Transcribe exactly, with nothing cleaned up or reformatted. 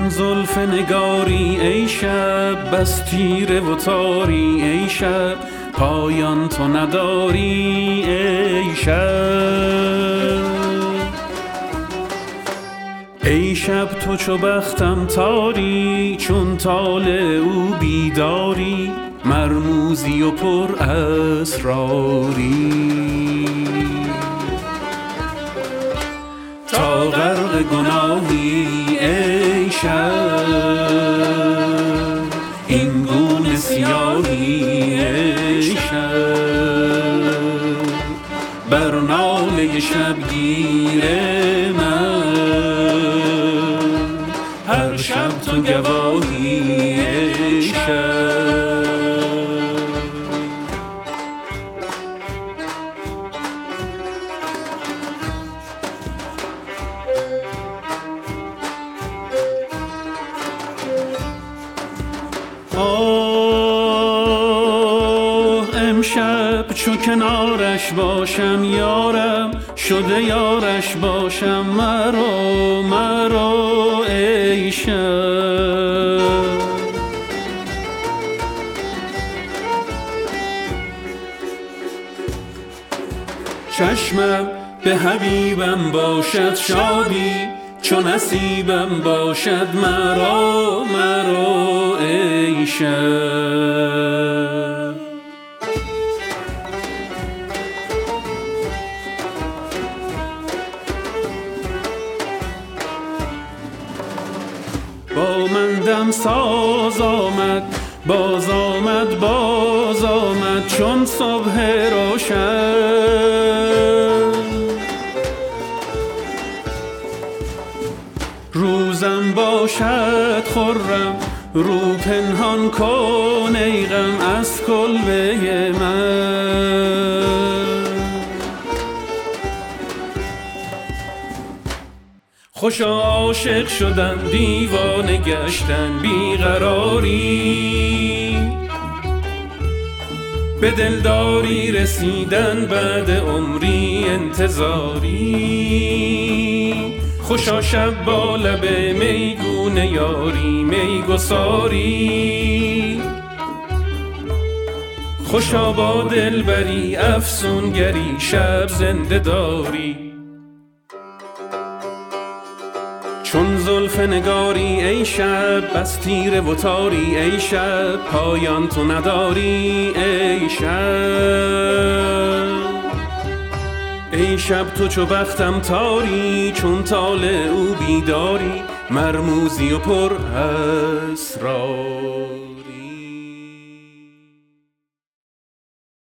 چون زلف نگاری ای شب، بس تیره و تاری ای شب، پایان تو نداری ای شب. ای شب تو چو بختم تاری، چون طالع او بیداری، مرموزی و پر اسراری. تا غرق گناهی ای شب، این گونه سیاهی ای شب، بر ناله شبگیر من هر شب تو گواهی ای شب. آه امشب چو کنارش باشم یارم، شده یارش باشم مرا مرا ای شب. چشمم به حبیبم باشد شادی، چو نصیبم باشد مرا مرا ای شب. با من دم ساز آمد، باز آمد باز آمد چون صبح روشن. روزم باشد خرم، رو پنهان کن ای غم از کلبه من. خوشا عاشق شدن دیوانه گشتن بیقراری، به دلداری رسیدن بعد عمری انتظاری. خوشا شب با لب میگونه یاری میگساری، خوشا با دلبری افسونگری شب زنده داری. چون زلف نگاری ای شب، بس تیره و تاری ای شب، پایان تو نداری ای شب. ای شب تو چو بختم تاری، چون طالع او بیداری، مرموزی و پر اسرار.